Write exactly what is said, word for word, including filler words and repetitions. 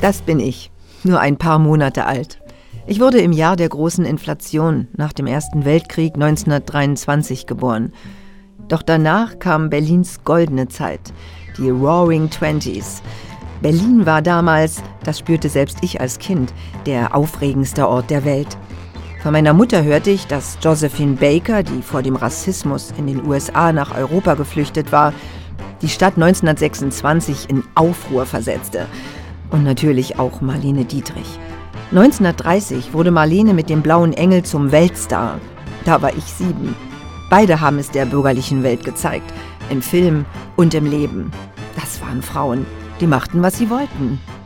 Das bin ich, nur ein paar Monate alt. Ich wurde im Jahr der großen Inflation nach dem Ersten Weltkrieg neunzehnhundertdreiundzwanzig geboren. Doch danach kam Berlins goldene Zeit, die Roaring Twenties. Berlin war damals, das spürte selbst ich als Kind, der aufregendste Ort der Welt. Von meiner Mutter hörte ich, dass Josephine Baker, die vor dem Rassismus in den U S A nach Europa geflüchtet war, die Stadt neunzehnhundertsechsundzwanzig in Aufruhr versetzte. Und natürlich auch Marlene Dietrich. neunzehnhundertdreißig wurde Marlene mit dem Blauen Engel zum Weltstar. Da war ich sieben. Beide haben es der bürgerlichen Welt gezeigt, im Film und im Leben. Das waren Frauen, die machten, was sie wollten.